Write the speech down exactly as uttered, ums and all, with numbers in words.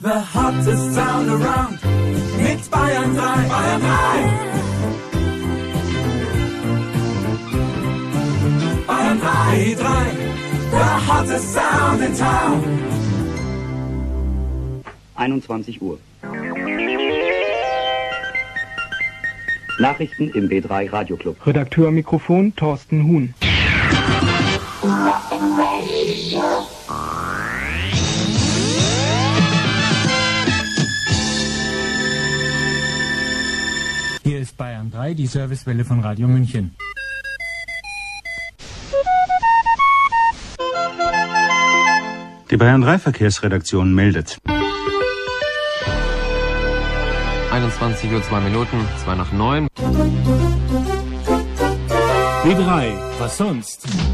The hottest sound around mit Bayern drei. Bayern drei. Bayern drei, drei. The hottest sound in town. einundzwanzig Uhr. Nachrichten im B drei Radioclub. Redakteur am Mikrofon Thorsten Huhn. Hier ist Bayern drei, die Servicewelle von Radio München. Die Bayern drei Verkehrsredaktion meldet. einundzwanzig Uhr zwei Minuten, zwei nach neun. B drei, was sonst?